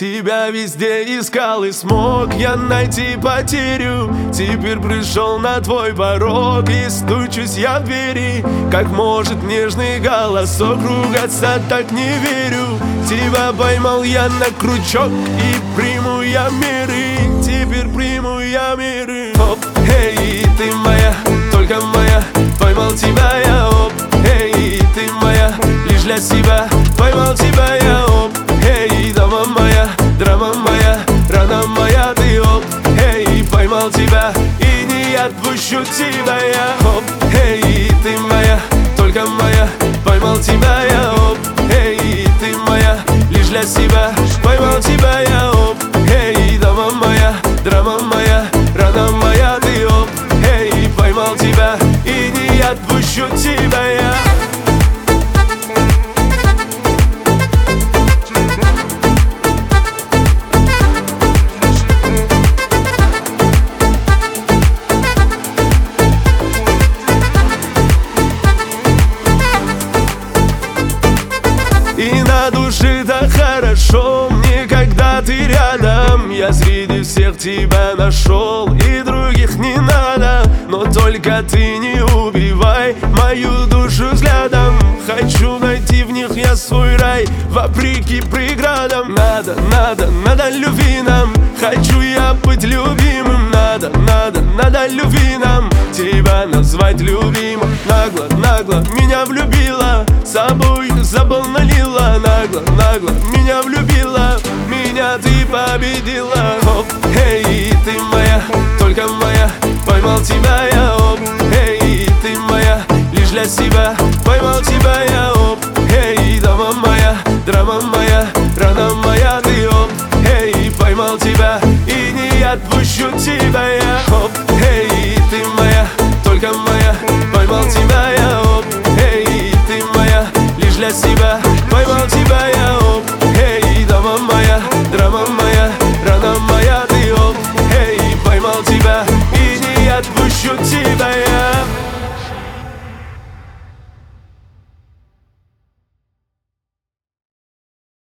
Тебя везде искал и смог я найти потерю. Теперь пришел на твой порог и стучусь я в двери. Как может нежный голосок ругаться, так не верю. Тебя поймал я на крючок и приму я меры. Теперь приму я меры. Оп, эй, ты моя, только моя. Поймал тебя я, оп, эй, ты моя, лишь для себя. Поймал тебя я, оп, эй, дома моя, драма моя, рана моя, ты, оп, эй, поймал тебя и не отпущу тебя я. Оп, эй, ты моя, только моя. Поймал тебя я, оп, эй, ты моя, лишь для себя. Поймал тебя я, оп, эй, дома моя, драма моя, рана моя, ты, оп, эй, поймал тебя и не отпущу тебя я. И на душе так хорошо мне, когда ты рядом. Я среди всех тебя нашел, и других не надо. Но только ты не убивай мою душу взглядом. Хочу найти в них я свой рай, вопреки преградам. Надо любви нам. Хочу я быть любимым. Надо любви нам. Тебя назвать любимым. Нагло меня влюбила, собой заболналила. Нагло меня влюбила, меня ты победила. Оп, эй, ты моя, только моя. Поймал тебя я, оп, эй, ты моя, лишь для себя. Поймал тебя я, оп, эй, дома моя, драма моя, рана моя, ты, оп, эй, поймал тебя и не отпущу тебя я.